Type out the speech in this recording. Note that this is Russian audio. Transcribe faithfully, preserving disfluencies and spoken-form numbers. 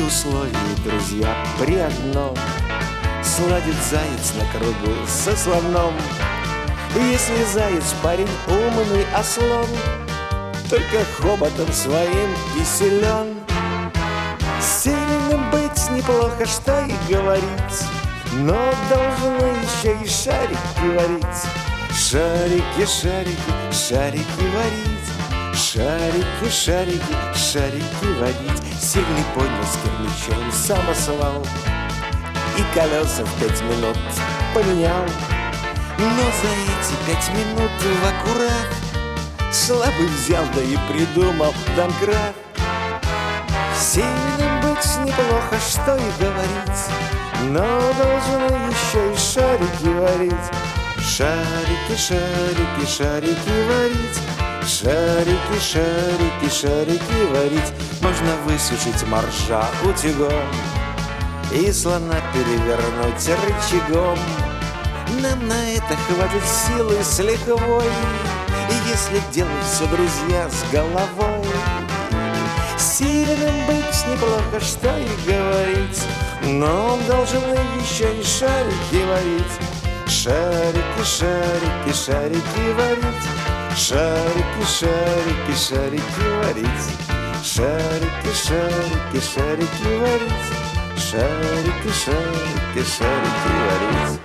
условие, друзья, при одном: сладит заяц на кругу со слоном. Если заяц парень умный, а слон только хоботом своим и силен. Сильным быть неплохо, что и говорить, но должны еще и шарики варить. Шарики, шарики, шарики варить. Шарики, шарики, шарики варить. Сильный поднял с кирпичом самосвал и колеса в пять минут поменял. Но за эти пять минут в аккурат слабый взял, да и придумал домкрат. Сильным быть неплохо, что и говорить, но должны еще и шарики варить. Шарики, шарики, шарики варить. Шарики, шарики, шарики варить. Можно высушить моржа утюгом и слона перевернуть рычагом. Нам на это хватит силы с лихвой, если делать все, друзья, с головой. Сильным быть неплохо, что и говорить, но должны еще и шарики варить. Шарики, шарики, шарики варить. Шарики, шарики, шарики варить. Шарики, шарики, шарики варить. Шарики, шарики, шарики варить.